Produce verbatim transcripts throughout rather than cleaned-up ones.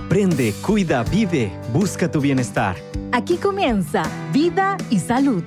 Aprende, cuida, vive, busca tu bienestar. Aquí comienza Vida y Salud.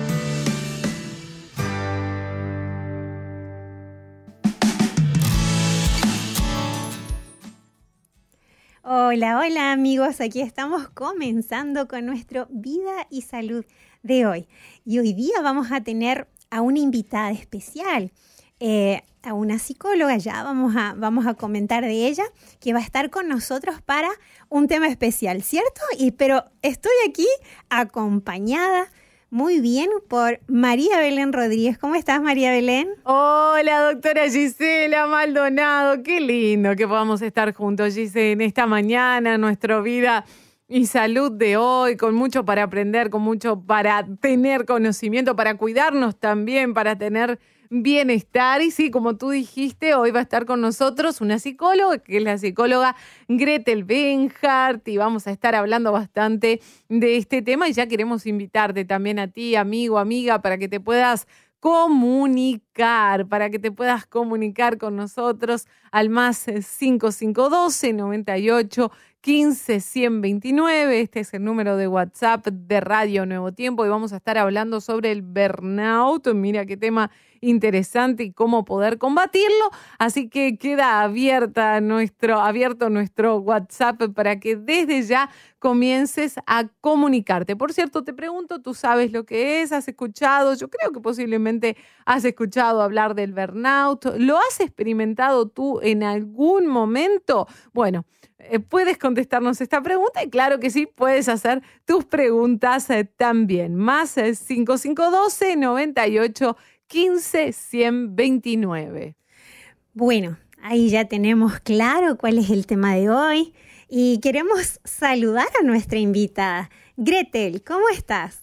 Hola, hola amigos, aquí estamos comenzando con nuestro Vida y Salud de hoy. Y hoy día vamos a tener a una invitada especial, eh, a una psicóloga, ya vamos a, vamos a comentar de ella, que va a estar con nosotros para un tema especial, ¿cierto? Y, pero estoy aquí acompañada muy bien por María Belén Rodríguez. ¿Cómo estás, María Belén? Hola, doctora Gisela Maldonado. Qué lindo que podamos estar juntos, Gisela, en esta mañana, nuestra vida y salud de hoy, con mucho para aprender, con mucho para tener conocimiento, para cuidarnos también, para tener bienestar. Y sí, como tú dijiste, hoy va a estar con nosotros una psicóloga, que es la psicóloga Gretel Benhart, y vamos a estar hablando bastante de este tema. Y ya queremos invitarte también a ti, amigo, amiga, para que te puedas comunicar, para que te puedas comunicar con nosotros al más cinco cinco uno dos, noventa y ocho, quince, ciento veintinueve. Este es el número de WhatsApp de Radio Nuevo Tiempo y vamos a estar hablando sobre el burnout. Mira qué tema interesante y cómo poder combatirlo. Así que queda abierta nuestro, abierto nuestro WhatsApp para que desde ya comiences a comunicarte. Por cierto, te pregunto, ¿tú sabes lo que es? ¿Has escuchado? Yo creo que posiblemente has escuchado hablar del burnout. ¿Lo has experimentado tú en algún momento? Bueno, eh, puedes contestarnos esta pregunta y claro que sí, puedes hacer tus preguntas eh, también. Más eh, cinco cinco uno dos, noventa y ocho, quince, ciento veintinueve. Bueno, ahí ya tenemos claro cuál es el tema de hoy y queremos saludar a nuestra invitada. Gretel, ¿cómo estás?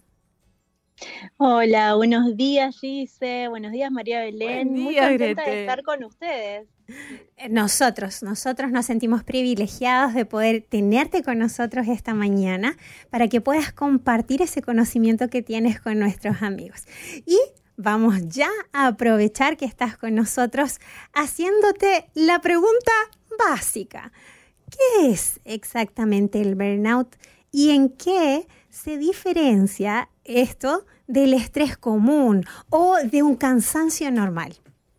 Hola, buenos días, Gise. Buenos días, María Belén. Buen día, Muy contenta Gretel. de estar con ustedes. Nosotros, nosotros nos sentimos privilegiados de poder tenerte con nosotros esta mañana para que puedas compartir ese conocimiento que tienes con nuestros amigos. Y vamos ya a aprovechar que estás con nosotros haciéndote la pregunta básica. ¿Qué es exactamente el burnout y en qué se diferencia esto del estrés común o de un cansancio normal?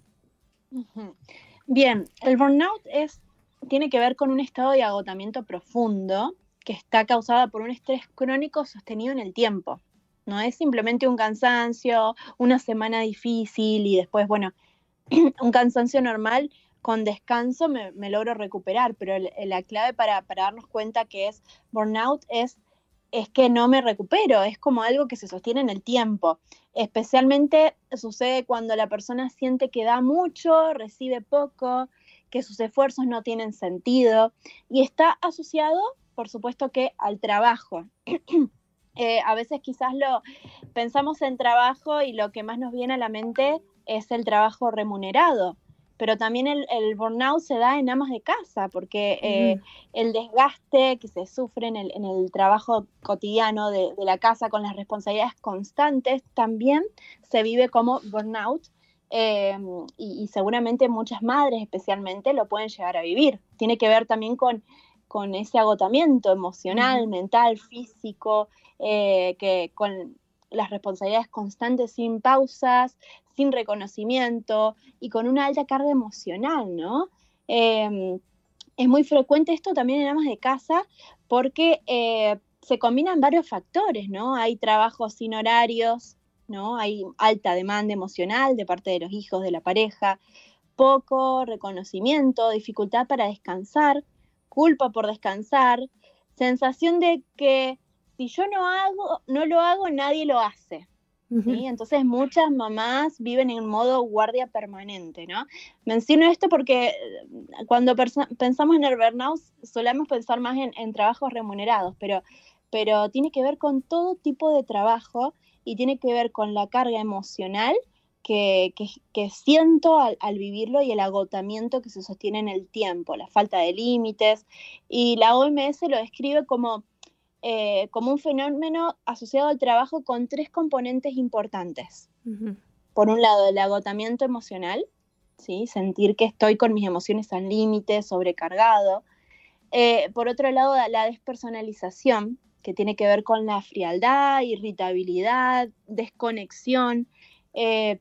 Bien, el burnout es, tiene que ver con un estado de agotamiento profundo que está causado por un estrés crónico sostenido en el tiempo. No es simplemente un cansancio, una semana difícil y después, bueno, un cansancio normal con descanso me, me logro recuperar, pero el, la clave para, para darnos cuenta que es burnout es, es que no me recupero, es como algo que se sostiene en el tiempo. Especialmente sucede cuando la persona siente que da mucho, recibe poco, que sus esfuerzos no tienen sentido y está asociado, por supuesto, que al trabajo. Eh, a veces quizás lo pensamos en trabajo y lo que más nos viene a la mente es el trabajo remunerado, pero también el, el burnout se da en amas de casa, porque eh, uh-huh. el desgaste que se sufre en el, en el trabajo cotidiano de, de la casa con las responsabilidades constantes también se vive como burnout, eh, y, y seguramente muchas madres especialmente lo pueden llegar a vivir. Tiene que ver también con, con ese agotamiento emocional, uh-huh. mental, físico, Eh, que con las responsabilidades constantes sin pausas, sin reconocimiento y con una alta carga emocional, ¿no? Eh, es muy frecuente esto también en amas de casa porque eh, se combinan varios factores, ¿no? Hay trabajos sin horarios, ¿no? Hay alta demanda emocional de parte de los hijos, de la pareja, poco reconocimiento, dificultad para descansar, culpa por descansar, sensación de que si yo no hago, no lo hago, nadie lo hace. Uh-huh. ¿Sí? Entonces muchas mamás viven en modo guardia permanente, ¿no? Menciono esto porque cuando perso- pensamos en el burnout solemos pensar más en, en trabajos remunerados, pero, pero tiene que ver con todo tipo de trabajo y tiene que ver con la carga emocional que, que, que siento al, al vivirlo y el agotamiento que se sostiene en el tiempo, la falta de límites. Y la O M S lo describe como Eh, como un fenómeno asociado al trabajo con tres componentes importantes. Uh-huh. Por un lado, el agotamiento emocional, ¿sí? Sentir que estoy con mis emociones al límite, sobrecargado. Eh, por otro lado, la despersonalización, que tiene que ver con la frialdad, irritabilidad, desconexión, eh,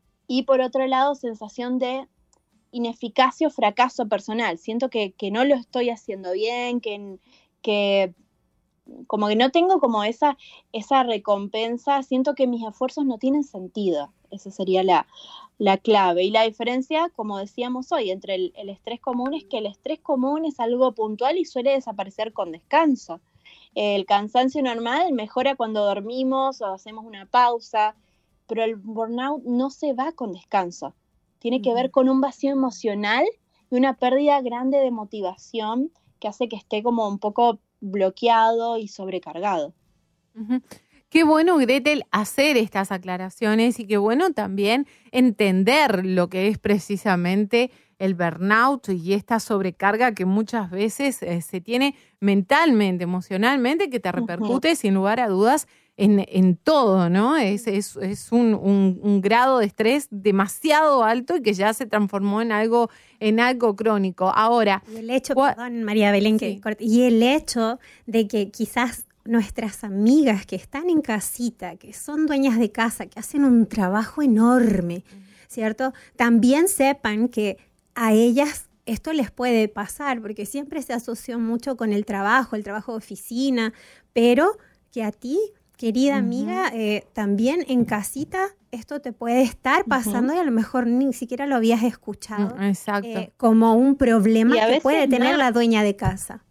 y por otro lado, sensación de ineficacia o fracaso personal. Siento que, que no lo estoy haciendo bien, que, que como que no tengo como esa, esa recompensa, siento que mis esfuerzos no tienen sentido. Esa sería la, la clave. Y la diferencia, como decíamos hoy, entre el, el estrés común es que el estrés común es algo puntual y suele desaparecer con descanso. El cansancio normal mejora cuando dormimos o hacemos una pausa, pero el burnout no se va con descanso. Tiene que ver con un vacío emocional y una pérdida grande de motivación que hace que esté como un poco bloqueado y sobrecargado. Uh-huh. Qué bueno, Gretel, hacer estas aclaraciones y qué bueno también entender lo que es precisamente el burnout y esta sobrecarga que muchas veces eh, se tiene mentalmente, emocionalmente, que te repercute uh-huh. sin lugar a dudas en, en todo, ¿no? Es, es, es un, un, un grado de estrés demasiado alto y que ya se transformó en algo, en algo crónico. Ahora, y el hecho, what, perdón, María Belén, sí. que, y el hecho de que quizás nuestras amigas que están en casita, que son dueñas de casa, que hacen un trabajo enorme, ¿cierto? También sepan que a ellas esto les puede pasar, porque siempre se asoció mucho con el trabajo, el trabajo de oficina, pero que a ti, querida uh-huh. amiga, eh, también en casita esto te puede estar pasando uh-huh. y a lo mejor ni siquiera lo habías escuchado. Uh, exacto. Eh, como un problema que puede tener más, la dueña de casa.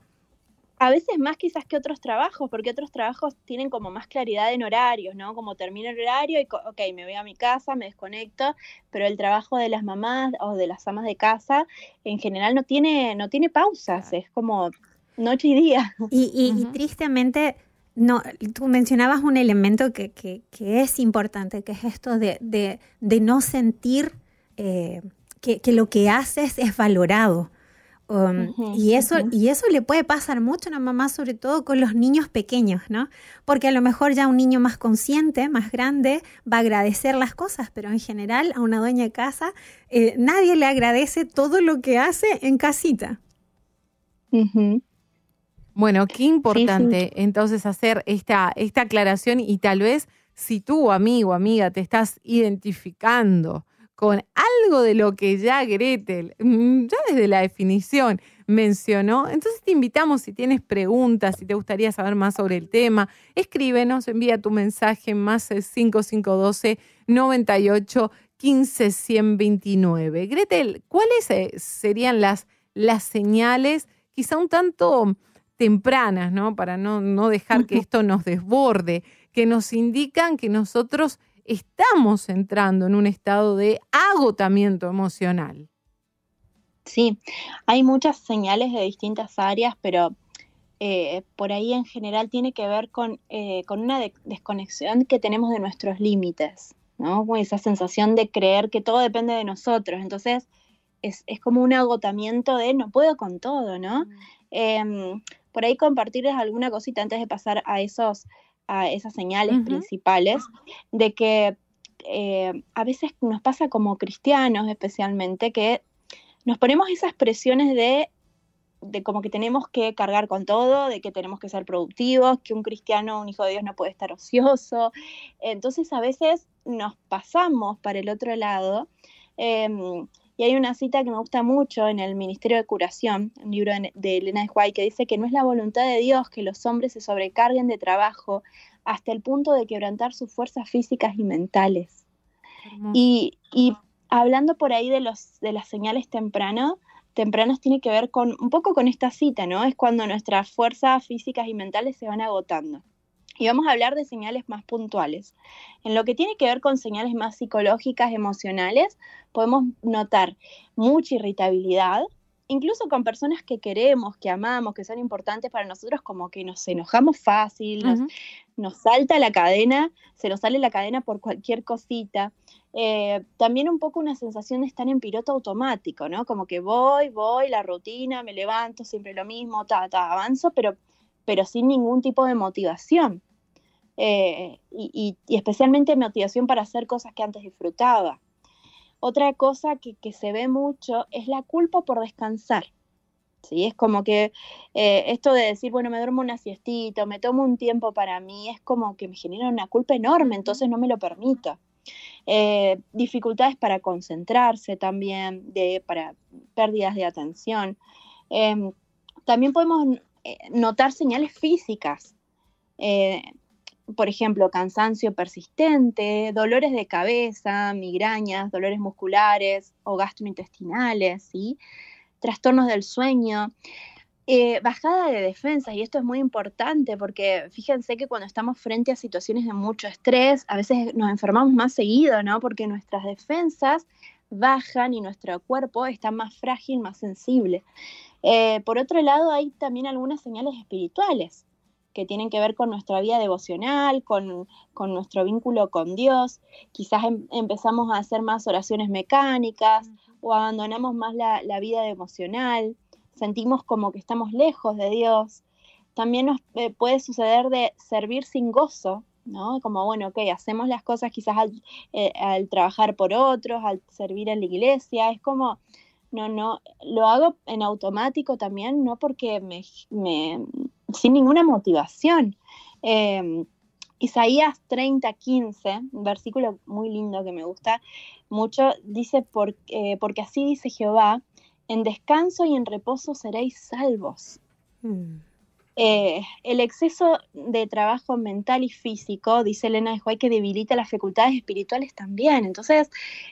A veces más quizás que otros trabajos, porque otros trabajos tienen como más claridad en horarios, ¿no? Como termino el horario y, ok, me voy a mi casa, me desconecto, pero el trabajo de las mamás o de las amas de casa en general no tiene, no tiene pausas, es como noche y día. Y, y, uh-huh. y tristemente... No, tú mencionabas un elemento que, que, que es importante, que es esto de, de, de no sentir eh, que, que lo que haces es valorado. Um, uh-huh, y, eso, uh-huh. y eso le puede pasar mucho a una mamá, sobre todo con los niños pequeños, ¿no? Porque a lo mejor ya un niño más consciente, más grande, va a agradecer las cosas, pero en general a una dueña de casa eh, nadie le agradece todo lo que hace en casita. Uh-huh. Bueno, qué importante sí, sí. entonces hacer esta, esta aclaración y tal vez si tú, amigo o amiga, te estás identificando con algo de lo que ya Gretel, ya desde la definición mencionó, entonces te invitamos, si tienes preguntas, si te gustaría saber más sobre el tema, escríbenos, envía tu mensaje más el cinco cinco uno dos, noventa y ocho, quince, ciento veintinueve. Gretel, ¿cuáles serían las, las señales quizá un tanto tempranas, ¿no? Para no, no dejar que esto nos desborde, que nos indican que nosotros estamos entrando en un estado de agotamiento emocional? Sí, hay muchas señales de distintas áreas, pero eh, por ahí en general tiene que ver con, eh, con una de- desconexión que tenemos de nuestros límites, ¿no? Con esa sensación de creer que todo depende de nosotros. Entonces es, es como un agotamiento de no puedo con todo, ¿no? Mm. Eh, por ahí compartirles alguna cosita antes de pasar a esos a esas señales uh-huh. principales, de que eh, a veces nos pasa como cristianos especialmente, que nos ponemos esas presiones de, de como que tenemos que cargar con todo, de que tenemos que ser productivos, que un cristiano, un hijo de Dios no puede estar ocioso. Entonces a veces nos pasamos para el otro lado. Eh, y hay una cita que me gusta mucho en el Ministerio de Curación, un libro de Elena de White, que dice que no es la voluntad de Dios que los hombres se sobrecarguen de trabajo hasta el punto de quebrantar sus fuerzas físicas y mentales. Y, y hablando por ahí de, los, de las señales temprano, tempranas tiene que ver con un poco con esta cita, ¿no? Es cuando nuestras fuerzas físicas y mentales se van agotando. Y vamos a hablar de señales más puntuales. En lo que tiene que ver con señales más psicológicas, emocionales, podemos notar mucha irritabilidad, incluso con personas que queremos, que amamos, que son importantes para nosotros, como que nos enojamos fácil, nos, uh-huh. nos salta la cadena, se nos sale la cadena por cualquier cosita. Eh, también un poco una sensación de estar en piloto automático, ¿no? Como que voy, voy, la rutina, me levanto, siempre lo mismo, ta, ta, avanzo, pero, pero sin ningún tipo de motivación. Eh, y, y, y especialmente motivación para hacer cosas que antes disfrutaba. Otra cosa que, que se ve mucho es la culpa por descansar. ¿sí? Es como que eh, esto de decir, bueno, me duermo una siestita, me tomo un tiempo para mí, es como que me genera una culpa enorme, entonces no me lo permito. Eh, dificultades para concentrarse también, de, para pérdidas de atención. Eh, también podemos eh, notar señales físicas. Eh, por ejemplo, cansancio persistente, dolores de cabeza, migrañas, dolores musculares o gastrointestinales, ¿sí? Trastornos del sueño, eh, bajada de defensas, y esto es muy importante porque fíjense que cuando estamos frente a situaciones de mucho estrés, a veces nos enfermamos más seguido, ¿no? Porque nuestras defensas bajan y nuestro cuerpo está más frágil, más sensible. Eh, por otro lado, hay también algunas señales espirituales que tienen que ver con nuestra vida devocional, con, con nuestro vínculo con Dios. Quizás em, empezamos a hacer más oraciones mecánicas o abandonamos más la, la vida devocional, sentimos como que estamos lejos de Dios. También nos eh, puede suceder de servir sin gozo, ¿no? Como, bueno, ok, hacemos las cosas quizás al, eh, al trabajar por otros, al servir en la iglesia, es como, no, no, lo hago en automático también, no porque me, me sin ninguna motivación. Eh, Isaías treinta, quince, un versículo muy lindo que me gusta mucho, dice, por, eh, porque así dice Jehová, en descanso y en reposo seréis salvos. Mm. Eh, el exceso de trabajo mental y físico, dice Elena de White, que debilita las facultades espirituales también. Entonces,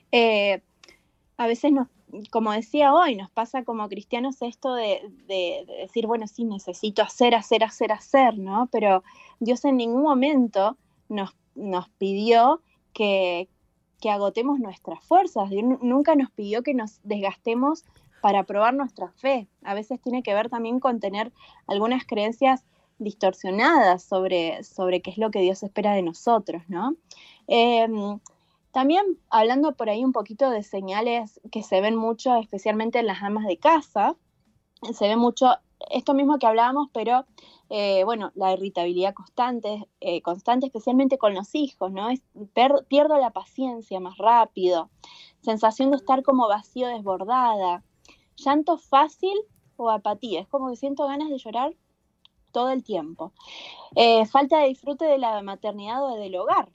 eh, a veces nos, como decía hoy, nos pasa como cristianos esto de, de, de decir, bueno, sí, necesito hacer, hacer, hacer, hacer, ¿no? Pero Dios en ningún momento nos, nos pidió que, que agotemos nuestras fuerzas. Dios nunca nos pidió que nos desgastemos para probar nuestra fe. A veces tiene que ver también con tener algunas creencias distorsionadas sobre, sobre qué es lo que Dios espera de nosotros, ¿no? Eh, También hablando por ahí un poquito de señales que se ven mucho, especialmente en las amas de casa, se ve mucho esto mismo que hablábamos, pero eh, bueno, la irritabilidad constante, eh, constante especialmente con los hijos, ¿no? Es, per, pierdo la paciencia más rápido, sensación de estar como vacío, desbordada, llanto fácil o apatía, es como que siento ganas de llorar todo el tiempo. Eh, falta de disfrute de la maternidad o del hogar.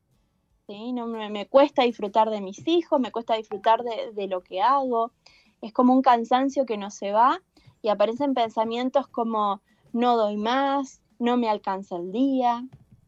¿Sí? No, me, me cuesta disfrutar de mis hijos, me cuesta disfrutar de, de lo que hago. Es como un cansancio que no se va y aparecen pensamientos como no doy más, no me alcanza el día.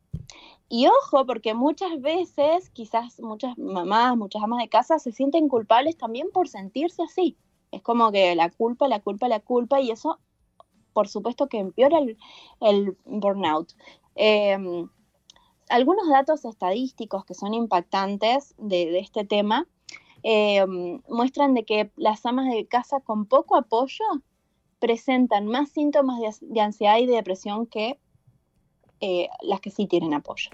Y ojo, porque muchas veces, quizás muchas mamás, muchas amas de casa se sienten culpables también por sentirse así. Es como que la culpa, la culpa, la culpa, y eso, por supuesto, que empeora el, el burnout. Eh, algunos datos estadísticos que son impactantes de, de este tema eh, muestran de que las amas de casa con poco apoyo presentan más síntomas de, de ansiedad y de depresión que eh, las que sí tienen apoyo.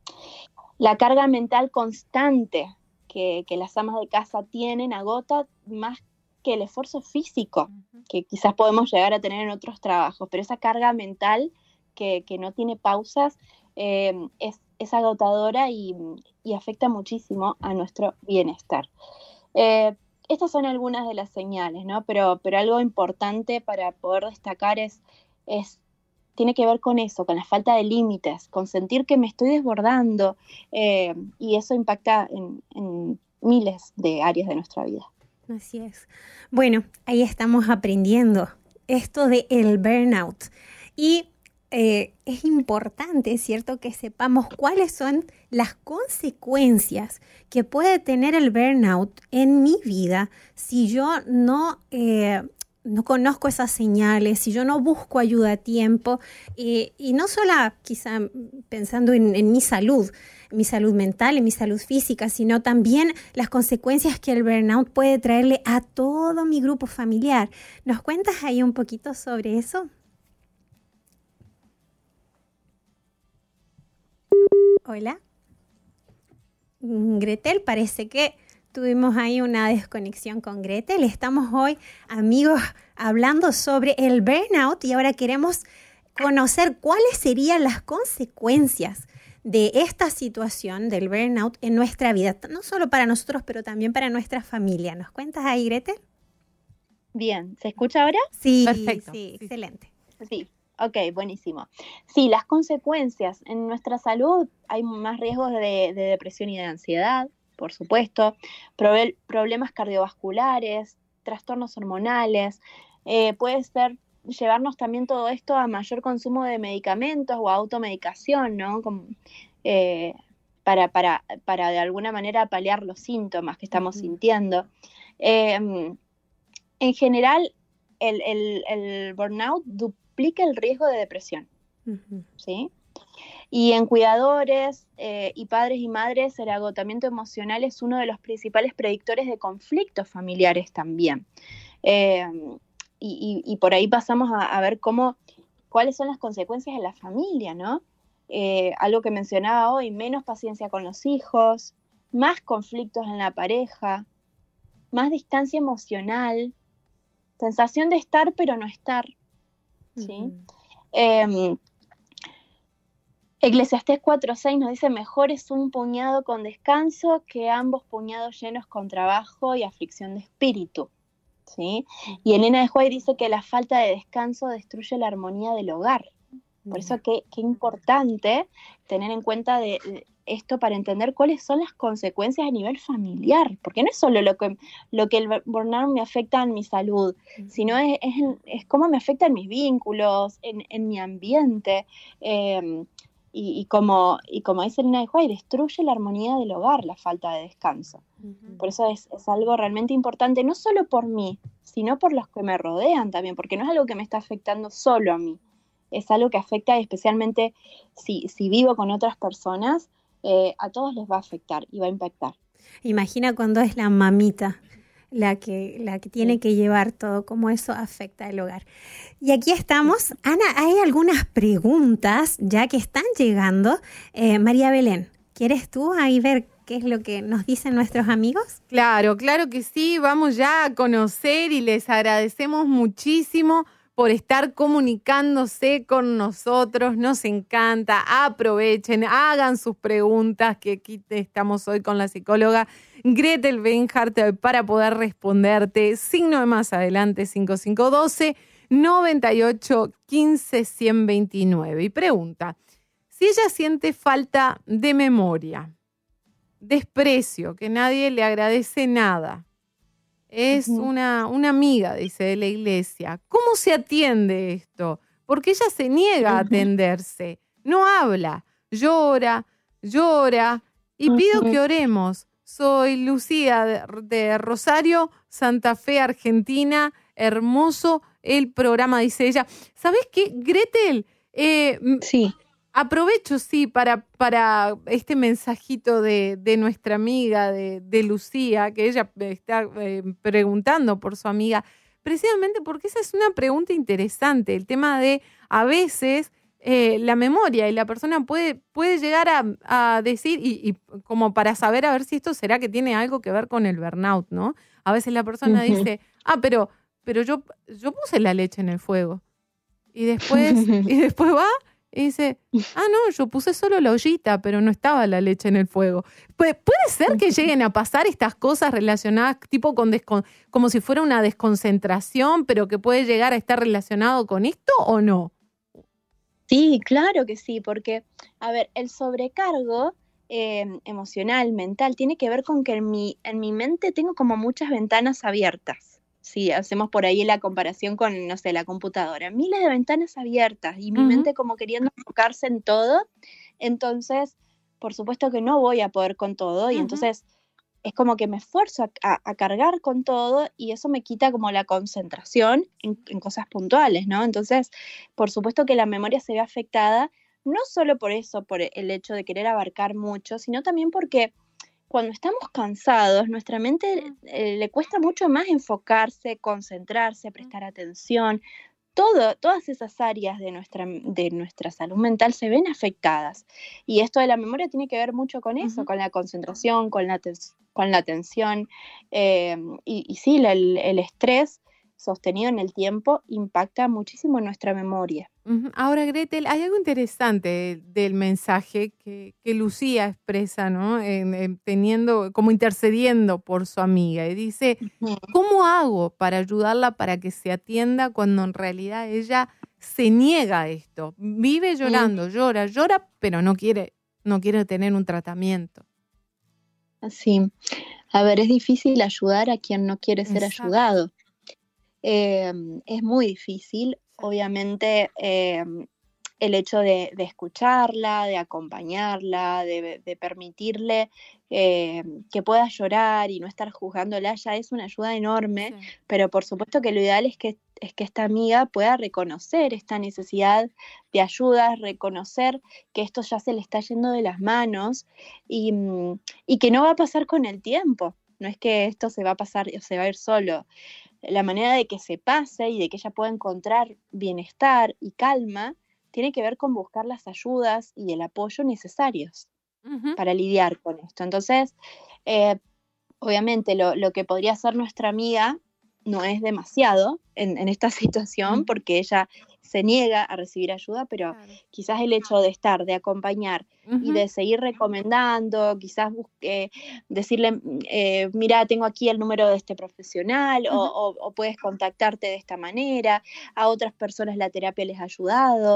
La carga mental constante que, que las amas de casa tienen agota más que el esfuerzo físico que quizás podemos llegar a tener en otros trabajos, pero esa carga mental que, que no tiene pausas eh, es, es agotadora y, y afecta muchísimo a nuestro bienestar. Eh, estas son algunas de las señales, ¿no? Pero, pero algo importante para poder destacar es, es, tiene que ver con eso, con la falta de límites, con sentir que me estoy desbordando, eh, y eso impacta en, en miles de áreas de nuestra vida. Así es. Bueno, ahí estamos aprendiendo esto de el burnout. Y eh, es importante, ¿cierto?, que sepamos cuáles son las consecuencias que puede tener el burnout en mi vida si yo no, eh, no conozco esas señales, si yo no busco ayuda a tiempo. Eh, y no solo quizá pensando en, en mi salud, mi salud mental y mi salud física, sino también las consecuencias que el burnout puede traerle a todo mi grupo familiar. ¿Nos cuentas ahí un poquito sobre eso? Hola. Gretel, parece que tuvimos ahí una desconexión con Gretel. Estamos hoy, amigos, hablando sobre el burnout y ahora queremos conocer cuáles serían las consecuencias de esta situación del burnout en nuestra vida, no solo para nosotros, pero también para nuestra familia. ¿Nos cuentas ahí, Gretel? Bien, ¿se escucha ahora? Sí, Perfecto. sí, Sí. excelente. Sí, ok, buenísimo. Sí, las consecuencias en nuestra salud, hay más riesgos de, de depresión y de ansiedad, por supuesto, Probe- problemas cardiovasculares, trastornos hormonales, eh, puede ser llevarnos también todo esto a mayor consumo de medicamentos o automedicación, ¿no? Como, eh, para, para, para de alguna manera paliar los síntomas que estamos Ujú. sintiendo. Eh, en general, el, el, el burnout duplica el riesgo de depresión, Ujú. ¿sí? Y en cuidadores eh, y padres y madres, el agotamiento emocional es uno de los principales predictores de conflictos familiares también. Eh, y, y, y por ahí pasamos a, a ver cómo, cuáles son las consecuencias en la familia, ¿no? Eh, algo que mencionaba hoy, menos paciencia con los hijos, más conflictos en la pareja, más distancia emocional, sensación de estar pero no estar, ¿sí? Ujú. Eh, Eclesiastés cuatro seis nos dice, mejor es un puñado con descanso que ambos puñados llenos con trabajo y aflicción de espíritu, ¿sí? Y Elena de White dice que la falta de descanso destruye la armonía del hogar. Por eso qué, qué importante tener en cuenta de, de esto para entender cuáles son las consecuencias a nivel familiar, porque no es solo lo que, lo que el burnout me afecta en mi salud, Ujú. sino es, es, es cómo me afecta en mis vínculos, en, en mi ambiente, eh, y, y, como, y como dice Elena de White, destruye la armonía del hogar la falta de descanso. Ujú. Por eso es, es algo realmente importante, no solo por mí, sino por los que me rodean también, porque no es algo que me está afectando solo a mí, es algo que afecta especialmente si, si vivo con otras personas, eh, a todos les va a afectar y va a impactar. Imagina cuando es la mamita la que, la que tiene Sí. que llevar todo, cómo eso afecta el hogar. Y aquí estamos. Ana, hay algunas preguntas ya que están llegando. Eh, María Belén, ¿quieres tú ahí ver qué es lo que nos dicen nuestros amigos? Claro, claro que sí, vamos ya a conocer y les agradecemos muchísimo por estar comunicándose con nosotros, nos encanta, aprovechen, hagan sus preguntas, que aquí estamos hoy con la psicóloga Gretel Benhart para poder responderte. Signo de más adelante, cinco cinco uno dos, noventa y ocho, quince, ciento veintinueve. Y pregunta, si ella siente falta de memoria, desprecio, que nadie le agradece nada, es Ujú. una, una amiga, dice, de la iglesia. ¿Cómo se atiende esto? Porque ella se niega a Ujú. atenderse, no habla, llora, llora y pido Ujú. que oremos. Soy Lucía de, de Rosario, Santa Fe, Argentina. Hermoso el programa, dice ella. ¿Sabés qué, Gretel? Eh, m- Sí. Aprovecho, sí, para, para este mensajito de, de nuestra amiga, de, de Lucía, que ella está eh, preguntando por su amiga, precisamente porque esa es una pregunta interesante, el tema de a veces eh, la memoria y la persona puede, puede llegar a, a decir, y, y como para saber a ver si esto será que tiene algo que ver con el burnout, ¿no? A veces la persona Ujú. dice, ah, pero, pero yo, yo puse la leche en el fuego. Y después, y después va y dice, ah, no, yo puse solo la ollita, pero no estaba la leche en el fuego. Pu- puede ser que lleguen a pasar estas cosas relacionadas, tipo con descon- como si fuera una desconcentración, pero que puede llegar a estar relacionado con esto o no. Sí, claro que sí, porque, a ver, el sobrecargo eh, emocional, mental, tiene que ver con que en mi, en mi mente tengo como muchas ventanas abiertas. Si hacemos por ahí la comparación con, no sé, la computadora, miles de ventanas abiertas y mi Ujú. mente como queriendo enfocarse en todo, entonces, por supuesto que no voy a poder con todo y Ujú. entonces es como que me esfuerzo a, a- a cargar con todo y eso me quita como la concentración en, en cosas puntuales, ¿no? Entonces, por supuesto que la memoria se ve afectada, no solo por eso, por el hecho de querer abarcar mucho, sino también porque cuando estamos cansados, nuestra mente eh, le cuesta mucho más enfocarse, concentrarse, prestar atención. Todo, todas esas áreas de nuestra, de nuestra salud mental se ven afectadas. Y esto de la memoria tiene que ver mucho con eso, Ujú. con la concentración, con la, tes- con la atención. eh, y, y sí, la- el, el estrés sostenido en el tiempo impacta muchísimo nuestra memoria. Uh-huh. Ahora, Gretel, hay algo interesante del mensaje que, que Lucía expresa, ¿no? En, en, teniendo, como intercediendo por su amiga. Y dice, uh-huh. ¿cómo hago para ayudarla para que se atienda cuando en realidad ella se niega a esto? Vive llorando, uh-huh. llora, llora, pero no quiere, no quiere tener un tratamiento. Sí. A ver, es difícil ayudar a quien no quiere ser Exacto. ayudado. Eh, es muy difícil, obviamente, eh, el hecho de, de escucharla, de acompañarla, de, de permitirle eh, que pueda llorar y no estar juzgándola, ya es una ayuda enorme, sí. pero por supuesto que lo ideal es que, es que esta amiga pueda reconocer esta necesidad de ayuda, reconocer que esto ya se le está yendo de las manos y, y que no va a pasar con el tiempo, no es que esto se va a pasar o se va a ir solo. La manera de que se pase y de que ella pueda encontrar bienestar y calma tiene que ver con buscar las ayudas y el apoyo necesarios uh-huh. para lidiar con esto. Entonces, eh, obviamente lo, lo que podría hacer nuestra amiga no es demasiado en, en esta situación uh-huh. porque ella se niega a recibir ayuda, pero claro. quizás el hecho de estar, de acompañar uh-huh. y de seguir recomendando, quizás busque, decirle, eh, mira, tengo aquí el número de este profesional uh-huh. o, o, o puedes contactarte de esta manera, a otras personas la terapia les ha ayudado,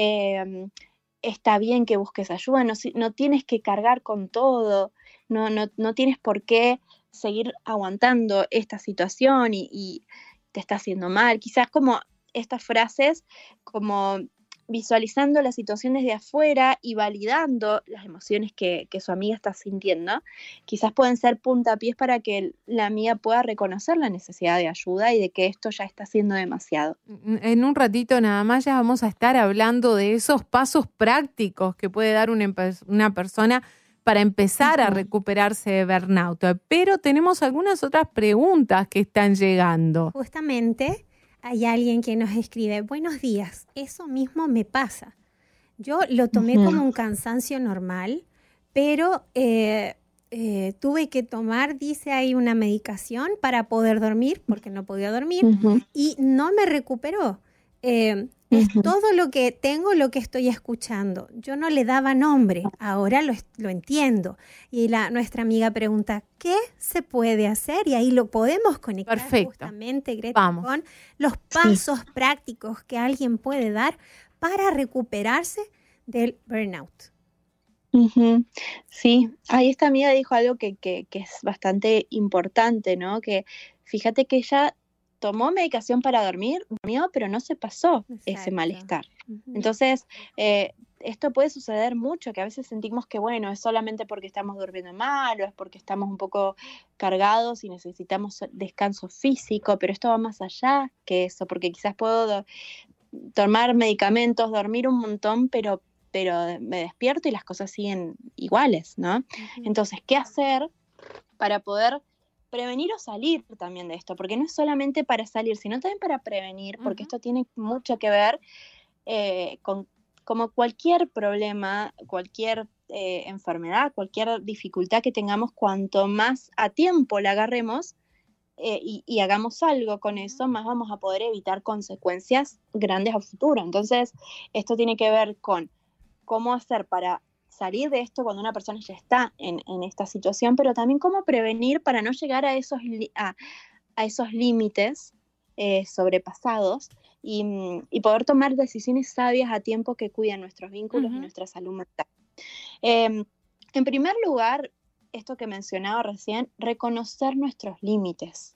eh, está bien que busques ayuda, no, no tienes que cargar con todo, no, no, no tienes por qué seguir aguantando esta situación y, y te está haciendo mal, quizás como estas frases como visualizando la situación desde afuera y validando las emociones que, que su amiga está sintiendo, quizás pueden ser puntapiés para que la amiga pueda reconocer la necesidad de ayuda y de que esto ya está siendo demasiado. En un ratito nada más ya vamos a estar hablando de esos pasos prácticos que puede dar una, una persona para empezar uh-huh. a recuperarse de burnout. Pero tenemos algunas otras preguntas que están llegando. Justamente hay alguien que nos escribe, buenos días, eso mismo me pasa. Yo lo tomé uh-huh. como un cansancio normal, pero eh, eh, tuve que tomar, dice ahí, una medicación para poder dormir, porque no podía dormir, uh-huh. y no me recuperó. Eh, uh-huh. Es todo lo que tengo, lo que estoy escuchando. Yo no le daba nombre, ahora lo, lo entiendo. Y la, nuestra amiga pregunta, ¿qué se puede hacer? Y ahí lo podemos conectar Perfecto. Justamente, Greta, con los pasos sí. prácticos que alguien puede dar para recuperarse del burnout. Uh-huh. Sí, ahí esta amiga dijo algo que, que, que es bastante importante, ¿no? Que fíjate que ella tomó medicación para dormir, dormió, pero no se pasó Exacto. ese malestar. Uh-huh. Entonces, eh, esto puede suceder mucho, que a veces sentimos que, bueno, es solamente porque estamos durmiendo mal o es porque estamos un poco cargados y necesitamos descanso físico, pero esto va más allá que eso, porque quizás puedo do- tomar medicamentos, dormir un montón, pero, pero me despierto y las cosas siguen iguales, ¿no? Uh-huh. Entonces, ¿qué hacer para poder prevenir o salir también de esto? Porque no es solamente para salir, sino también para prevenir, porque uh-huh. esto tiene mucho que ver eh, con como cualquier problema, cualquier eh, enfermedad, cualquier dificultad que tengamos, cuanto más a tiempo la agarremos eh, y, y hagamos algo con eso, más vamos a poder evitar consecuencias grandes a futuro. Entonces, esto tiene que ver con cómo hacer para salir de esto cuando una persona ya está en, en esta situación, pero también cómo prevenir para no llegar a esos, a, a esos límites eh, sobrepasados y, y poder tomar decisiones sabias a tiempo que cuiden nuestros vínculos uh-huh. y nuestra salud mental. Eh, en primer lugar, esto que mencionaba recién, reconocer nuestros límites.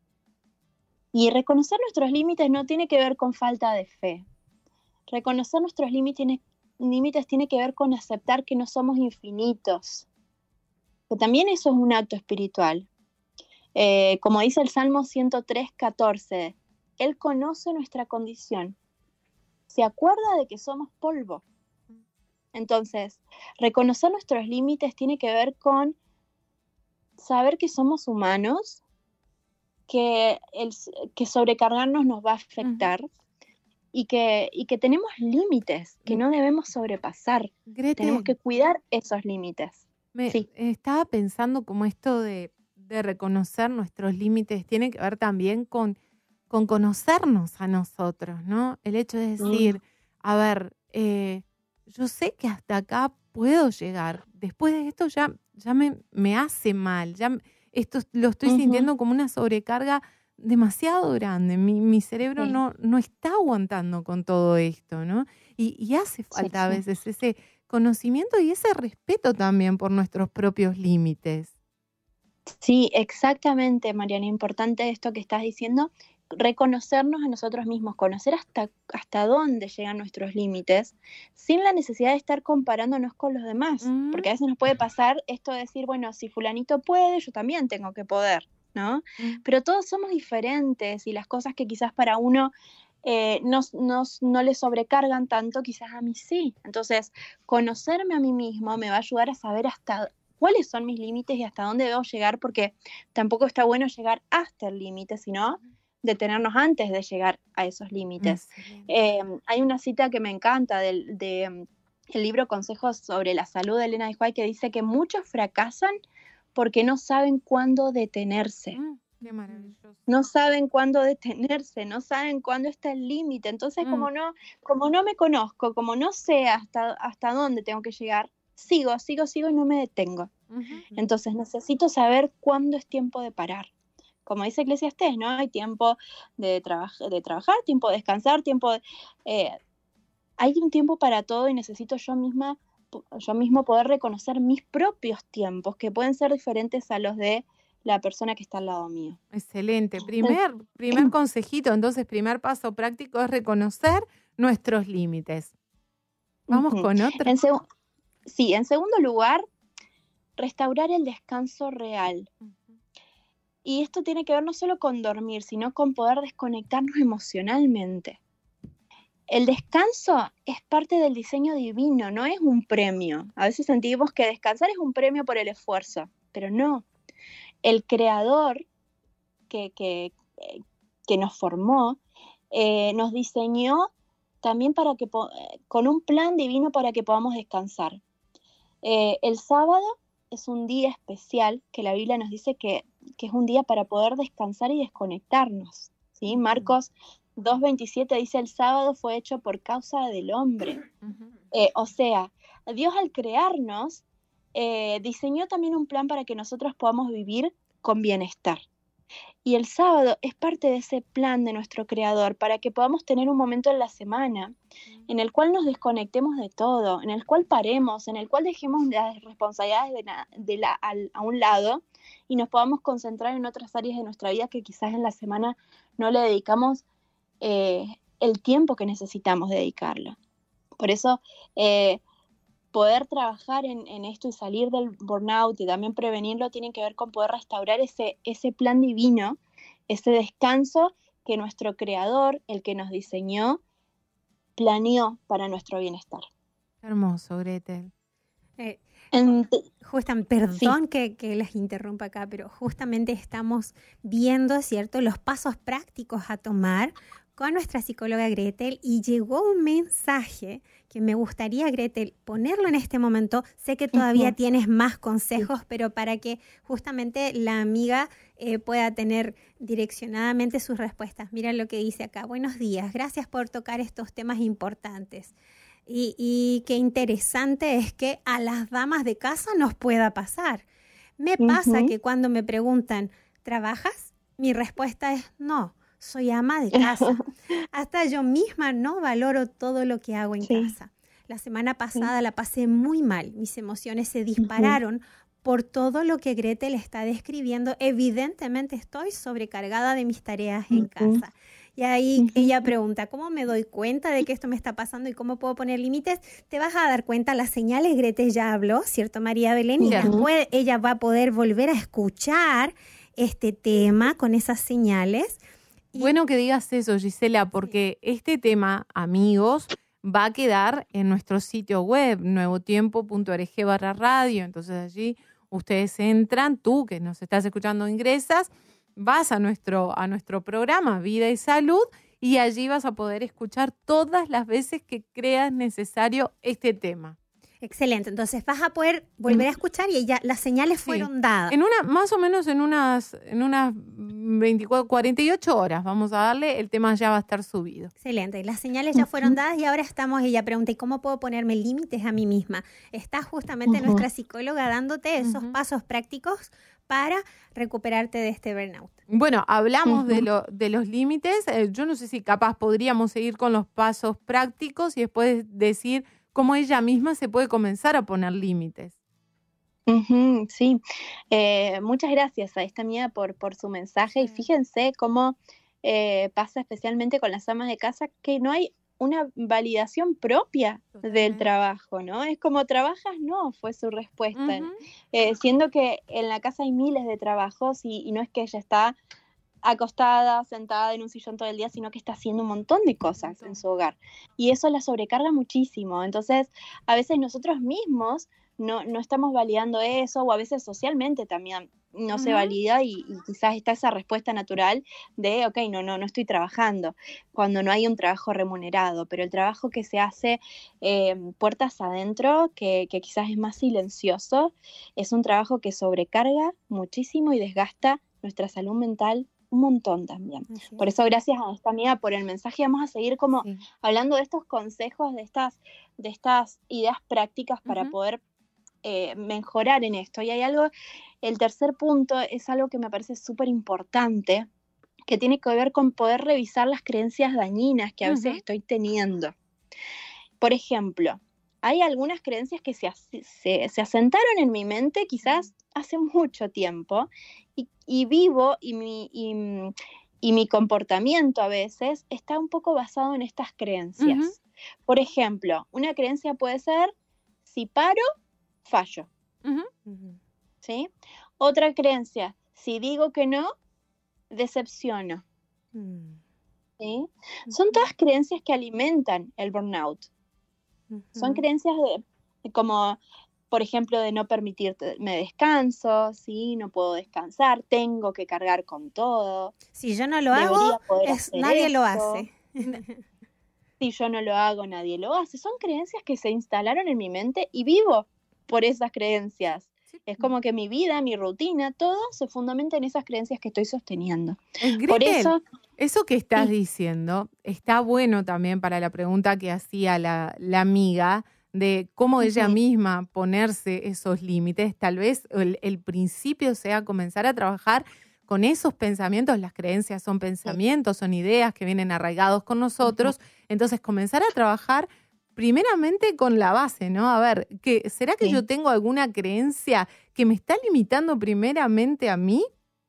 Y reconocer nuestros límites no tiene que ver con falta de fe. Reconocer nuestros límites límites tiene que ver con aceptar que no somos infinitos, que también eso es un acto espiritual. Eh, como dice el Salmo ciento tres, catorce, Él conoce nuestra condición, se acuerda de que somos polvo. Entonces, reconocer nuestros límites tiene que ver con saber que somos humanos, que, el, que sobrecargarnos nos va a afectar, uh-huh. Y que, y que tenemos límites que no debemos sobrepasar. Gretel, tenemos que cuidar esos límites. Me sí. Estaba pensando como esto de, de reconocer nuestros límites tiene que ver también con, con conocernos a nosotros, ¿no? El hecho de decir, mm. a ver, eh, yo sé que hasta acá puedo llegar. Después de esto ya, ya me, me hace mal. Ya esto lo estoy uh-huh. sintiendo como una sobrecarga demasiado grande. Mi, mi cerebro sí. no, no está aguantando con todo esto, ¿no? Y, y hace falta sí, a veces sí. ese conocimiento y ese respeto también por nuestros propios límites. Sí, exactamente, Mariana. Importante esto que estás diciendo. Reconocernos a nosotros mismos, conocer hasta, hasta dónde llegan nuestros límites, sin la necesidad de estar comparándonos con los demás, mm. porque a veces nos puede pasar esto de decir, bueno, si fulanito puede, yo también tengo que poder, ¿no? Mm. Pero todos somos diferentes y las cosas que quizás para uno eh, nos, nos, no le sobrecargan tanto, quizás a mí sí. Entonces, conocerme a mí mismo me va a ayudar a saber hasta cuáles son mis límites y hasta dónde debo llegar, porque tampoco está bueno llegar hasta el límite, sino detenernos antes de llegar a esos límites. Eh, hay una cita que me encanta del de, um, el libro Consejos sobre la Salud de Elena de White que dice que muchos fracasan porque no saben cuándo detenerse. Mm, qué maravilloso. No saben cuándo detenerse, no saben cuándo está el límite. Entonces, mm. como no, como no me conozco, como no sé hasta, hasta dónde tengo que llegar, sigo, sigo, sigo y no me detengo. Uh-huh. Entonces, necesito saber cuándo es tiempo de parar. Como dice Eclesiastés, ¿no? Hay tiempo de, traba- de trabajar, tiempo de descansar, tiempo de, eh, hay un tiempo para todo y necesito yo misma, yo mismo poder reconocer mis propios tiempos, que pueden ser diferentes a los de la persona que está al lado mío. Excelente. Primer, primer consejito, entonces, primer paso práctico es reconocer nuestros límites. Vamos uh-huh. con otro. En seg- sí, en segundo lugar, restaurar el descanso real. Uh-huh. Y esto tiene que ver no solo con dormir, sino con poder desconectarnos emocionalmente. El descanso es parte del diseño divino, no es un premio. A veces sentimos que descansar es un premio por el esfuerzo, pero no. El creador que, que, que nos formó, eh, nos diseñó también para que, con un plan divino para que podamos descansar. Eh, el sábado es un día especial que la Biblia nos dice que, que es un día para poder descansar y desconectarnos, ¿sí? Marcos dos veintisiete dice, el sábado fue hecho por causa del hombre. Uh-huh. Eh, o sea, Dios al crearnos eh, diseñó también un plan para que nosotros podamos vivir con bienestar. Y el sábado es parte de ese plan de nuestro Creador para que podamos tener un momento en la semana en el cual nos desconectemos de todo, en el cual paremos, en el cual dejemos las responsabilidades de la, de la, a, a un lado y nos podamos concentrar en otras áreas de nuestra vida que quizás en la semana no le dedicamos eh, el tiempo que necesitamos dedicarlo. Por eso, eh, poder trabajar en, en esto y salir del burnout y también prevenirlo tiene que ver con poder restaurar ese, ese plan divino, ese descanso que nuestro Creador, el que nos diseñó, planeó para nuestro bienestar. Hermoso, Gretel. Eh, en, justamente, perdón sí. que, que les interrumpa acá, pero justamente estamos viendo, ¿cierto?, los pasos prácticos a tomar con nuestra psicóloga Gretel y llegó un mensaje que me gustaría, Gretel, ponerlo en este momento. Sé que todavía uh-huh. tienes más consejos, pero para que justamente la amiga eh, pueda tener direccionadamente sus respuestas. Mira lo que dice acá. Buenos días, gracias por tocar estos temas importantes. Y, y qué interesante es que a las damas de casa nos pueda pasar. Me uh-huh. pasa que cuando me preguntan, ¿trabajas? Mi respuesta es no. Soy ama de casa. Hasta yo misma no valoro todo lo que hago en sí. casa. La semana pasada sí. la pasé muy mal. Mis emociones se dispararon uh-huh. por todo lo que Gretel está describiendo. Evidentemente estoy sobrecargada de mis tareas uh-huh. en casa. Y ahí uh-huh. ella pregunta, ¿cómo me doy cuenta de que esto me está pasando y cómo puedo poner límites? Te vas a dar cuenta, las señales Gretel ya habló, ¿cierto, María Belén? Y uh-huh. después ella va a poder volver a escuchar este tema con esas señales. Bueno que digas eso, Gisela, porque este tema, amigos, va a quedar en nuestro sitio web, nuevotiempo.org barra radio. Entonces allí ustedes entran, tú que nos estás escuchando ingresas, vas a nuestro, a nuestro programa Vida y Salud y allí vas a poder escuchar todas las veces que creas necesario este tema. Excelente, entonces vas a poder volver a escuchar y ya las señales Sí. fueron dadas. En una, más o menos en unas, en unas veinticuatro, cuarenta y ocho horas, vamos a darle, el tema ya va a estar subido. Excelente, las señales ya fueron dadas y ahora estamos, ella pregunta, ¿y cómo puedo ponerme límites a mí misma? Está justamente Ujú. nuestra psicóloga dándote esos Ujú. pasos prácticos para recuperarte de este burnout. Bueno, hablamos de, Ujú. lo, de los límites. Eh, yo no sé si capaz podríamos seguir con los pasos prácticos y después decir cómo ella misma se puede comenzar a poner límites. Ujú, sí, Eh, muchas gracias a esta amiga por, por su mensaje y Sí. fíjense cómo eh, pasa especialmente con las amas de casa que no hay una validación propia del Totalmente. trabajo, ¿no? Es como trabajas, no, fue su respuesta. Ujú. Eh, siendo que en la casa hay miles de trabajos y, y no es que ella está acostada, sentada en un sillón todo el día, sino que está haciendo un montón de cosas en su hogar. Y eso la sobrecarga muchísimo. Entonces, a veces nosotros mismos no, no estamos validando eso, o a veces socialmente también no se Ujú. valida y, y quizás está esa respuesta natural de, ok, no, no, no estoy trabajando, cuando no hay un trabajo remunerado, pero el trabajo que se hace eh, puertas adentro, que, que quizás es más silencioso, es un trabajo que sobrecarga muchísimo y desgasta nuestra salud mental un montón también. Así Por es. eso, gracias a esta amiga por el mensaje. Vamos a seguir como Sí. hablando de estos consejos, de estas, de estas ideas prácticas para Ujú. poder eh, mejorar en esto. Y hay algo, el tercer punto es algo que me parece súper importante, que tiene que ver con poder revisar las creencias dañinas que a veces Ujú. estoy teniendo. Por ejemplo, hay algunas creencias que se, as- se, se asentaron en mi mente quizás hace mucho tiempo y, y vivo y mi, y, mm, y mi comportamiento a veces está un poco basado en estas creencias. Ujú. Por ejemplo, una creencia puede ser, si paro, fallo, Ujú. Ujú. ¿sí? Otra creencia, si digo que no, decepciono, Mm. ¿sí? Son todas creencias que alimentan el burnout. Son Ujú. creencias de, de como, por ejemplo, de no permitirme descanso, ¿sí? No puedo descansar, tengo que cargar con todo, Si yo no lo debería hago, poder es, hacer nadie lo esto. hace. Si yo no lo hago, nadie lo hace. Son creencias que se instalaron en mi mente y vivo por esas creencias. Sí. Es como que mi vida, mi rutina, todo se fundamenta en esas creencias que estoy sosteniendo. Eh, Por Gretel, eso, eso que estás sí. diciendo está bueno también para la pregunta que hacía la, la amiga de cómo ella Ujú. misma ponerse esos límites. Tal vez el, el principio sea comenzar a trabajar con esos pensamientos. Las creencias son pensamientos, son ideas que vienen arraigados con nosotros. Entonces, comenzar a trabajar primeramente con la base, ¿no? A ver, ¿qué, ¿será que Sí. yo tengo alguna creencia que me está limitando primeramente a mí?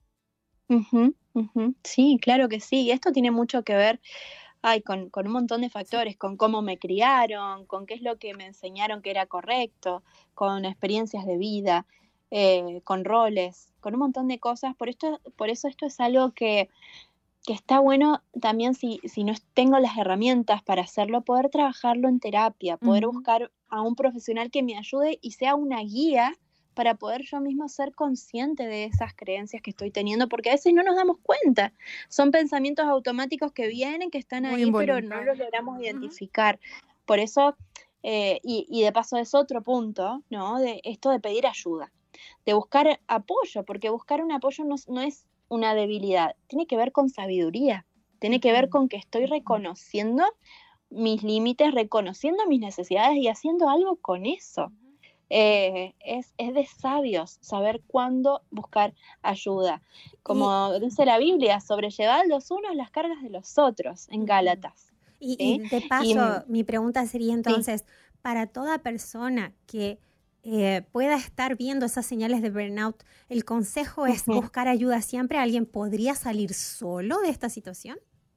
Ujú, ujú. Sí, claro que sí. Y esto tiene mucho que ver ay, con, con un montón de factores, con cómo me criaron, con qué es lo que me enseñaron que era correcto, con experiencias de vida, eh, con roles, con un montón de cosas. Por esto, por eso esto es algo que, que está bueno también si, si no tengo las herramientas para hacerlo, poder trabajarlo en terapia, poder Ujú. buscar a un profesional que me ayude y sea una guía para poder yo mismo ser consciente de esas creencias que estoy teniendo, porque a veces no nos damos cuenta. Son pensamientos automáticos que vienen, que están Muy ahí, pero no los involuntarios. logramos Ujú. identificar. Por eso, eh, y, y de paso es otro punto, ¿no? De esto de pedir ayuda, de buscar apoyo, porque buscar un apoyo no, no es una debilidad, tiene que ver con sabiduría, tiene que ver Ujú. con que estoy reconociendo mis límites, reconociendo mis necesidades y haciendo algo con eso. Eh, es, es de sabios saber cuándo buscar ayuda. Como dice la Biblia, sobrellevad los unos las cargas de los otros, en Ujú. Gálatas. Y, ¿sí? y de Y, paso, mi pregunta sería sí, entonces, para toda persona que eh, pueda estar viendo esas señales de burnout, ¿el consejo es ujú. buscar ayuda siempre? ¿Alguien podría salir solo de esta situación?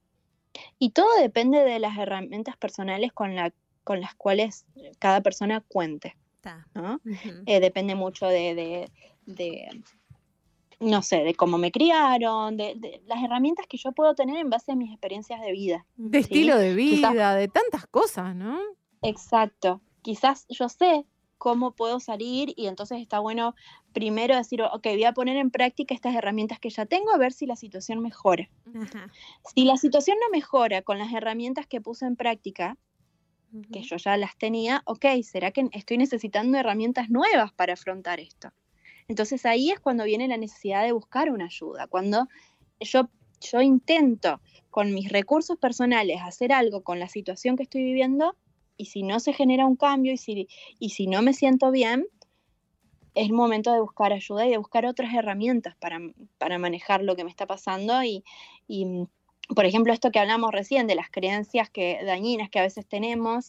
Y todo depende de las herramientas personales con, la, con las cuales cada persona cuente, Está. ¿no? Ujú. Eh, depende mucho de, de, de, no sé, de cómo me criaron, de, de las herramientas que yo puedo tener en base a mis experiencias de vida. De Ujú. ¿sí? estilo de Quizás, vida, de tantas cosas, ¿no? exacto, quizás yo sé cómo puedo salir y entonces está bueno primero decir, ok, voy a poner en práctica estas herramientas que ya tengo a ver si la situación mejora. Ajá. Si la situación no mejora con las herramientas que puse en práctica, uh-huh. que yo ya las tenía, ok, ¿será que estoy necesitando herramientas nuevas para afrontar esto? Entonces ahí es cuando viene la necesidad de buscar una ayuda, cuando yo, yo intento con mis recursos personales hacer algo con la situación que estoy viviendo, y si no se genera un cambio, y si, y si no me siento bien, es momento de buscar ayuda y de buscar otras herramientas para, para manejar lo que me está pasando. Y, y, por ejemplo, esto que hablamos recién de las creencias que, dañinas que a veces tenemos,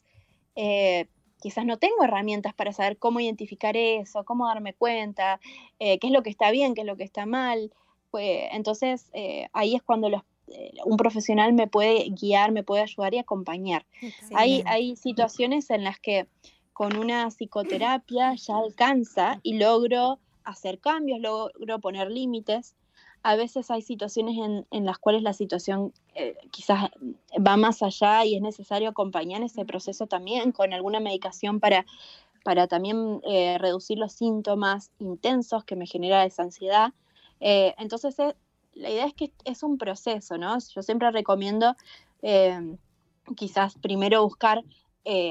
eh, quizás no tengo herramientas para saber cómo identificar eso, cómo darme cuenta, eh, qué es lo que está bien, qué es lo que está mal. Pues, entonces, eh, ahí es cuando los, eh, un profesional me puede guiar, me puede ayudar y acompañar. Hay, hay situaciones en las que con una psicoterapia ya alcanza y logro hacer cambios, logro poner límites. A veces hay situaciones en, en las cuales la situación eh, quizás va más allá y es necesario acompañar ese proceso también con alguna medicación para, para también eh, reducir los síntomas intensos que me genera esa ansiedad. Eh, entonces, eh, la idea es que es un proceso, ¿no? Yo siempre recomiendo eh, quizás primero buscar eh,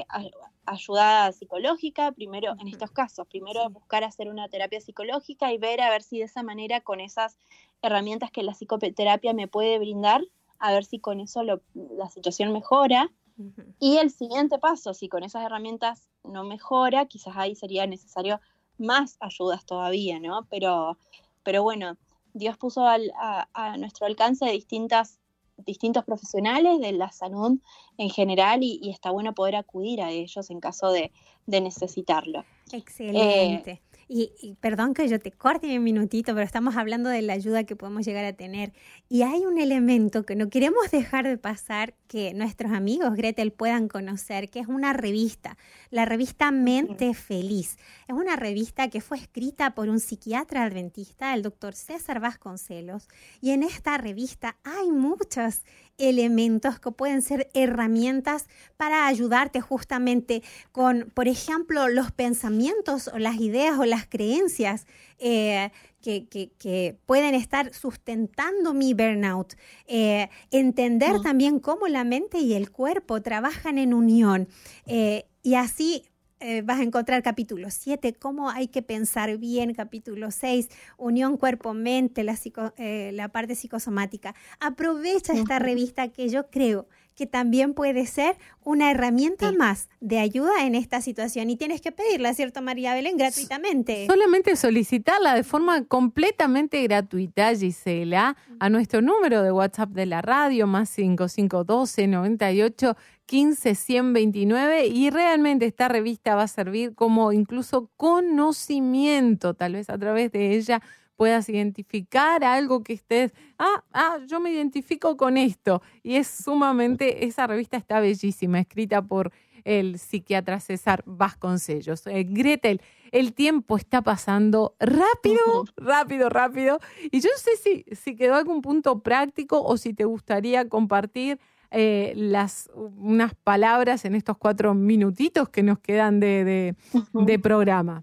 ayuda psicológica, primero, en estos casos, primero sí. buscar hacer una terapia psicológica y ver a ver si de esa manera, con esas herramientas que la psicoterapia me puede brindar, a ver si con eso lo, la situación mejora. Uh-huh. Y el siguiente paso, si con esas herramientas no mejora, quizás ahí sería necesario más ayudas todavía, ¿no? Pero, pero bueno, Dios puso al, a, a nuestro alcance distintas distintos profesionales de la salud en general y, y está bueno poder acudir a ellos en caso de, de necesitarlo. Excelente. Eh, y, y perdón que yo te corte un minutito, pero estamos hablando de la ayuda que podemos llegar a tener. Y hay un elemento que no queremos dejar de pasar, que nuestros amigos Gretel puedan conocer, que es una revista, la revista Mente Feliz. Es una revista que fue escrita por un psiquiatra adventista, el doctor César Vasconcelos, y en esta revista hay muchos elementos que pueden ser herramientas para ayudarte justamente con, por ejemplo, los pensamientos o las ideas o las creencias eh, que, que, que pueden estar sustentando mi burnout. Eh, entender no. también cómo la mente y el cuerpo trabajan en unión. Eh, y así Eh, vas a encontrar capítulo siete, cómo hay que pensar bien, capítulo seis, unión cuerpo-mente, la, psico, eh, la parte psicosomática. Aprovecha esta revista que yo creo que también puede ser una herramienta sí. más de ayuda en esta situación. Y tienes que pedirla, ¿cierto, María Belén? Gratuitamente. Solamente solicitarla de forma completamente gratuita, Gisela, a nuestro número de WhatsApp de la radio, más cinco cinco uno dos, noventa y ocho, quince, ciento veintinueve, y realmente esta revista va a servir como incluso conocimiento, tal vez a través de ella puedas identificar algo que estés, ah, ah, yo me identifico con esto. Y es sumamente, esa revista está bellísima, escrita por el psiquiatra César Vasconcelos. Eh, Gretel, el tiempo está pasando rápido, uh-huh. rápido, rápido. Y yo no sé si, si quedó algún punto práctico o si te gustaría compartir eh, las, unas palabras en estos cuatro minutitos que nos quedan de, de, uh-huh. de programa.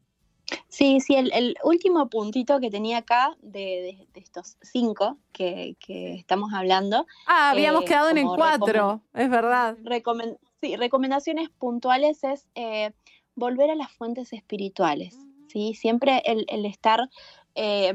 Sí, sí, el, el último puntito que tenía acá de, de, de estos cinco que, que estamos hablando. Ah, habíamos eh, quedado en el cuatro, es verdad. Recomend, sí, recomendaciones puntuales es eh, volver a las fuentes espirituales, ¿sí? Siempre el, el estar, eh,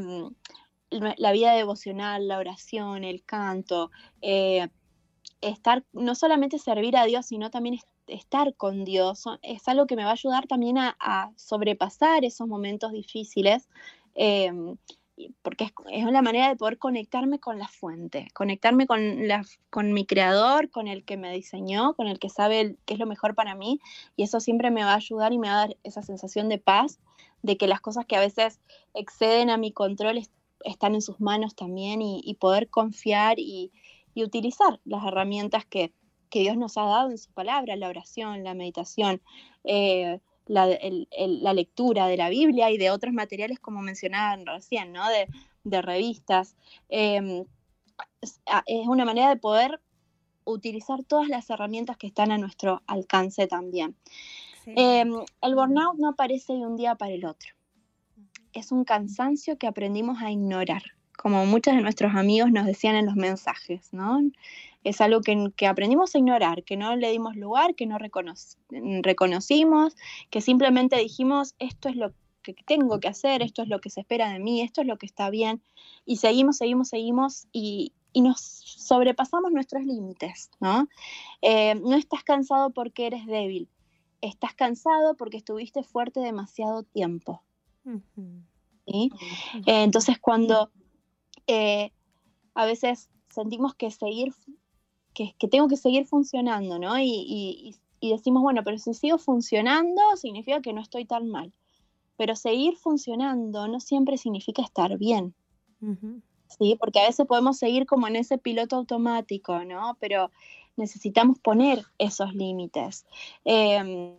la vida devocional, la oración, el canto, eh, estar, no solamente servir a Dios, sino también estar con Dios, es algo que me va a ayudar también a, a sobrepasar esos momentos difíciles, eh, porque es, es una manera de poder conectarme con la fuente, conectarme con, la, con mi creador, con el que me diseñó, con el que sabe el, qué es lo mejor para mí, y eso siempre me va a ayudar y me va a dar esa sensación de paz, de que las cosas que a veces exceden a mi control est- están en sus manos también, y, y poder confiar y, y utilizar las herramientas que que Dios nos ha dado en su palabra, la oración, la meditación, eh, la, el, el, la lectura de la Biblia y de otros materiales como mencionaban recién, ¿no? de, de revistas. Eh, es, es una manera de poder utilizar todas las herramientas que están a nuestro alcance también. Sí. Eh, el burnout no aparece de un día para el otro. Es un cansancio que aprendimos a ignorar, como muchos de nuestros amigos nos decían en los mensajes, ¿no? Es algo que, que aprendimos a ignorar, que no le dimos lugar, que no recono- reconocimos, que simplemente dijimos, esto es lo que tengo que hacer, esto es lo que se espera de mí, esto es lo que está bien, y seguimos, seguimos, seguimos, y, y nos sobrepasamos nuestros límites, ¿no? Eh, no estás cansado porque eres débil, estás cansado porque estuviste fuerte demasiado tiempo. Uh-huh. ¿Sí? Uh-huh. Eh, entonces cuando eh, a veces sentimos que seguir, que, que tengo que seguir funcionando, ¿no? Y, y, y decimos, bueno, pero si sigo funcionando significa que no estoy tan mal. Pero seguir funcionando no siempre significa estar bien, uh-huh. ¿sí? Porque a veces podemos seguir como en ese piloto automático, ¿no? Pero necesitamos poner esos límites. Eh,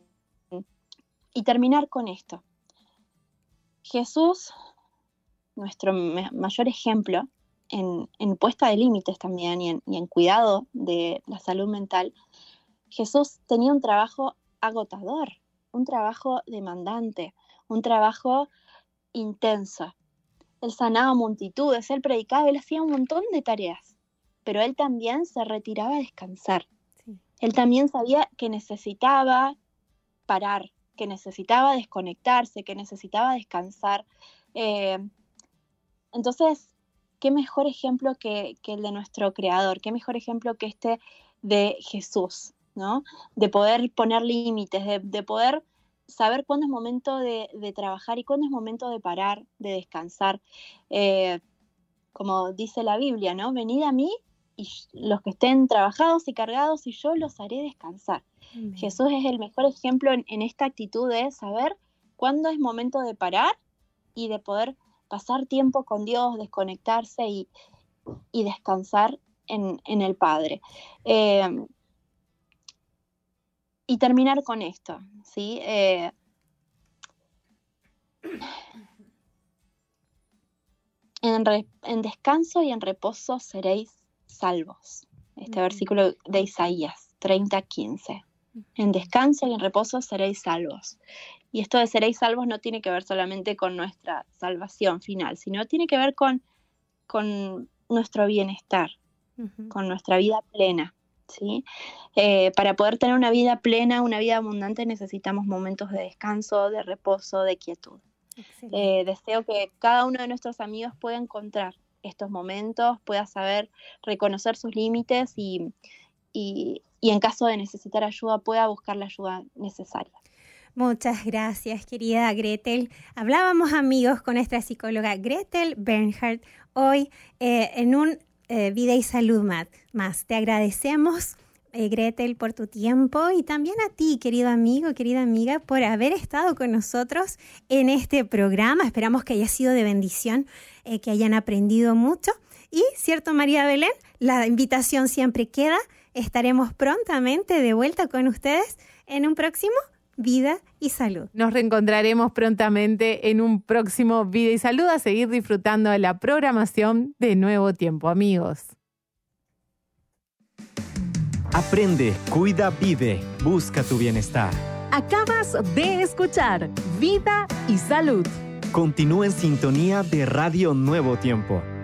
y terminar con esto. Jesús, nuestro me- mayor ejemplo en, en puesta de límites también y en, y en cuidado de la salud mental, Jesús tenía un trabajo agotador, un trabajo demandante, un trabajo intenso. Él sanaba multitudes, él predicaba, él hacía un montón de tareas, pero él también se retiraba a descansar. Sí. Él también sabía que necesitaba parar, que necesitaba desconectarse, que necesitaba descansar. Eh, entonces, qué mejor ejemplo que, que el de nuestro Creador, qué mejor ejemplo que este de Jesús, ¿no? De poder poner límites, de, de poder saber cuándo es momento de, de trabajar y cuándo es momento de parar, de descansar. Eh, como dice la Biblia, ¿no? Venid a mí y los que estén trabajados y cargados y yo los haré descansar. Mm. Jesús es el mejor ejemplo en, en esta actitud de saber cuándo es momento de parar y de poder pasar tiempo con Dios, desconectarse y, y descansar en, en el Padre. Eh, Y terminar con esto, ¿sí? Eh, en, re, en descanso y en reposo seréis salvos. Este mm. versículo de Isaías treinta, quince. En descanso y en reposo seréis salvos. Y esto de seréis salvos no tiene que ver solamente con nuestra salvación final, sino tiene que ver con, con nuestro bienestar, uh-huh. con nuestra vida plena. ¿Sí? Eh, para poder tener una vida plena, una vida abundante, necesitamos momentos de descanso, de reposo, de quietud. Eh, deseo que cada uno de nuestros amigos pueda encontrar estos momentos, pueda saber reconocer sus límites y, y, y en caso de necesitar ayuda, pueda buscar la ayuda necesaria. Muchas gracias, querida Gretel. Hablábamos, amigos, con nuestra psicóloga Gretel Bernhardt hoy eh, en un Eh, Vida y Salud más. Te agradecemos, eh, Gretel, por tu tiempo y también a ti, querido amigo, querida amiga, por haber estado con nosotros en este programa. Esperamos que haya sido de bendición, eh, que hayan aprendido mucho. Y, ¿cierto, María Belén? La invitación siempre queda. Estaremos prontamente de vuelta con ustedes en un próximo Vida y Salud. Nos reencontraremos prontamente en un próximo Vida y Salud a seguir disfrutando de la programación de Nuevo Tiempo, amigos. Aprende, cuida, vive, busca tu bienestar. Acabas de escuchar Vida y Salud. Continúa en sintonía de Radio Nuevo Tiempo.